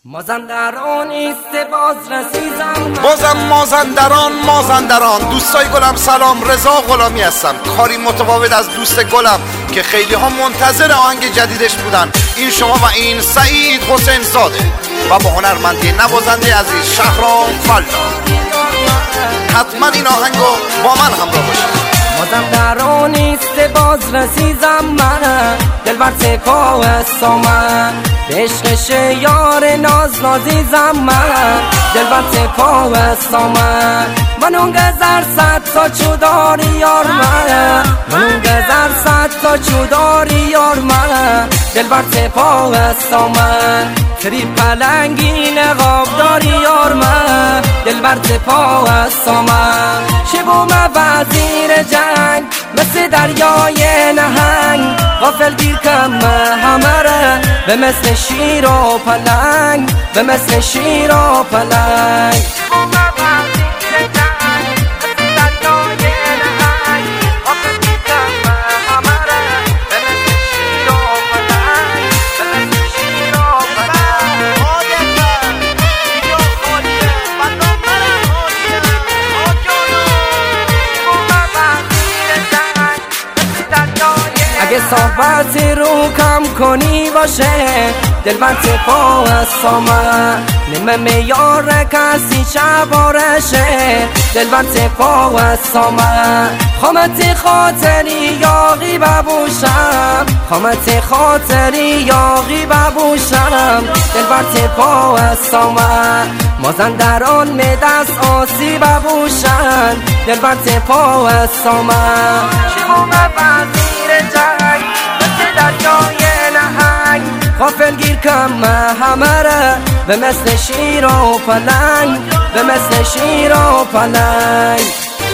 مازندران است باز رسیدم، بازم مازندران دوستای گلم سلام، رضا غلامی هستم. کاری متفاوت از دوست گلم که خیلی ها منتظر آهنگ جدیدش بودن. این شما و این سعید حسین زاده و با هنرمندی نوازنده عزیز شهرام فلا. حتما این آهنگو با من همراه باشید. مازندران است باز رسیدم من، دلبر سپاه هستم من، به عشقش یار ناز نازیزم من، دلبر سپاه هستم من اون گذر صد تا چوداری یار من، اون گذر صد تا چوداری یار من، دلبر سپاه هستم من، فری پلنگی نقاب داری یار من، دلبر سپاه هستم من، شبوم وزیر جنگ مثل دریای نهنگ، غافل گیر کم همه را به مثل شیر و پلنگ، به مثل شیر و پلنگ. اگه صحبت رو کم کنی باشه دلبر سپاه هستم من، نمه میار کسی شبارشه دلبر سپاه هستم من، خامت خاطری یاغی ببوشم، خامت خاطری یاغی ببوشم دلبر سپاه هستم من، مازندران می دست آسی ببوشن دلبر سپاه هستم من، شبوم وزیر جنگ مثل دریای نهنگ، غافل گیر کم همه را به مثل شیر و پلنگ، به مثل شیر و پلنگ.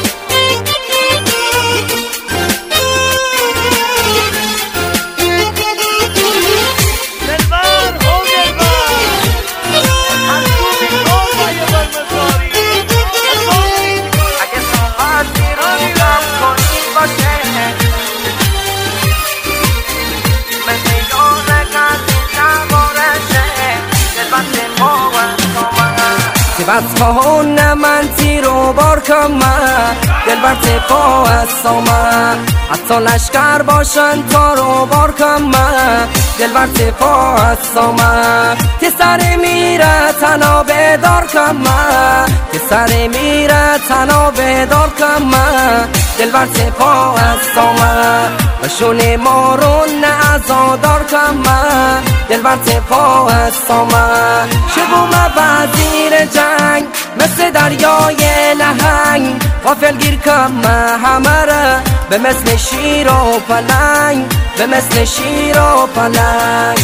بس خواهن من تیرو بار کم دلبر سپاه هستم من، حتی لشکر باشن تا رو بار کم دلبر سپاه هستم من، که سر میره تنها بیدار کم که سر میره تنها بیدار کم دلبر سپاه هستم من، و شونه مارون ازادار کم دلبر سپاه هستم من، شبوم وزیر جنگ مثل دریای نهنگ، غافل گیر کم همه را به مثل شیر و پلنگ، به مثل شیر و پلنگ.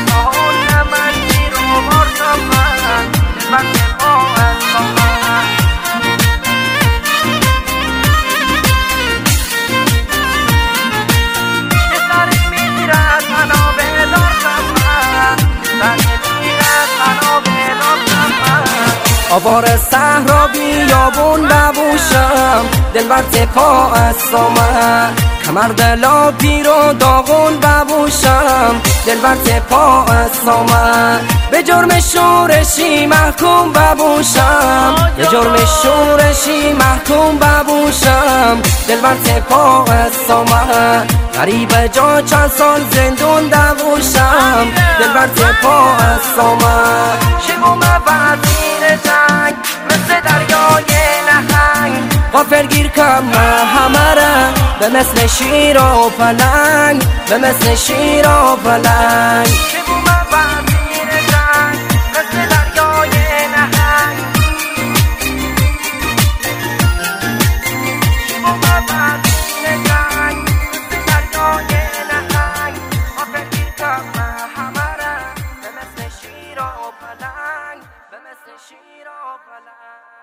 آوار صحرا بیابون ببوشم دلبر سپاه هستم من، کمر دلا پیر و داغون ببوشم دلبر سپاه هستم من، به جرم شورشی محکوم ببوشم، به جرم شورشی محکوم ببوشم دلبر سپاه هستم من، غریب جا چند سال زندون دووشم دلبر سپاه هستم من، شبوم وزیر جنگ مثل دریای نهنگ، غافل گیر کم همه را به مثل شیر و پلنگ، به مثل شیر و پلنگ. شبوم وزیر جنگ مثل دریای نهنگ، شبوم وزیر جنگ مثل دریای نهنگ، غافل گیر کم همه را به مثل شیر و پلنگ، به مثل شیر و پلنگ.